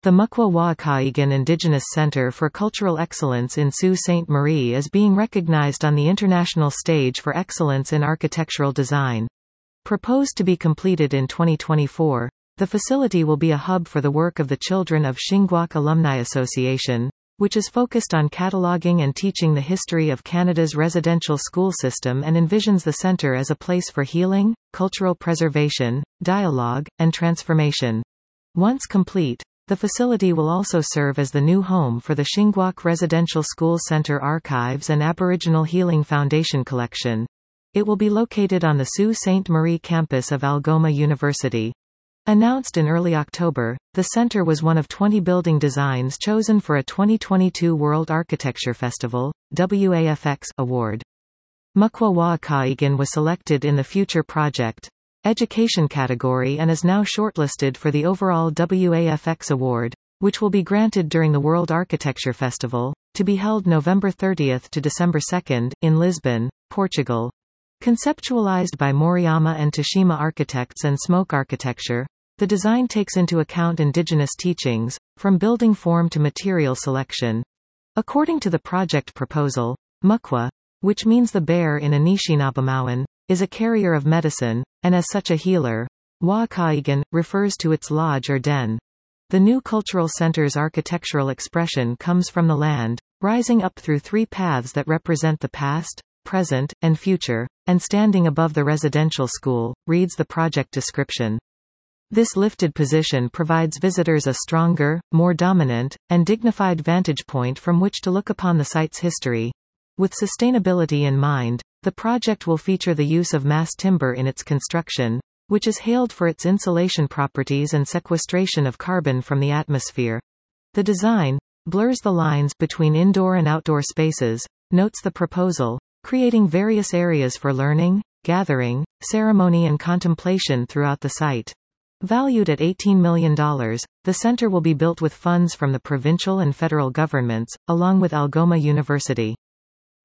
The Mukwa Waakaigan Indigenous Center for Cultural Excellence in Sault Ste. Marie is being recognized on the international stage for excellence in architectural design. Proposed to be completed in 2024, the facility will be a hub for the work of the Children of Shingwauk Alumni Association, which is focused on cataloging and teaching the history of Canada's residential school system and envisions the center as a place for healing, cultural preservation, dialogue, and transformation. Once complete, the facility will also serve as the new home for the Shingwauk Residential School Centre Archives and Aboriginal Healing Foundation Collection. It will be located on the Sault Ste. Marie campus of Algoma University. Announced in early October, the center was one of 20 building designs chosen for a 2022 World Architecture Festival (WAFX) award. Mukwa Waakaigan was selected in the Future Project Education category and is now shortlisted for the overall WAFX award, which will be granted during the World Architecture Festival, to be held November 30 to December 2, in Lisbon, Portugal. Conceptualized by Moriyama and Toshima Architects and Smoke Architecture, the design takes into account indigenous teachings, from building form to material selection. According to the project proposal, Mukwa, which means the bear in Anishinaabe, is a carrier of medicine, and as such a healer. Waakaigan refers to its lodge or den. The new cultural center's architectural expression comes from the land, rising up through three paths that represent the past, present, and future, and standing above the residential school, reads the project description. This lifted position provides visitors a stronger, more dominant, and dignified vantage point from which to look upon the site's history. With sustainability in mind, the project will feature the use of mass timber in its construction, which is hailed for its insulation properties and sequestration of carbon from the atmosphere. The design blurs the lines between indoor and outdoor spaces, notes the proposal, creating various areas for learning, gathering, ceremony and contemplation throughout the site. Valued at $18 million, the center will be built with funds from the provincial and federal governments, along with Algoma University.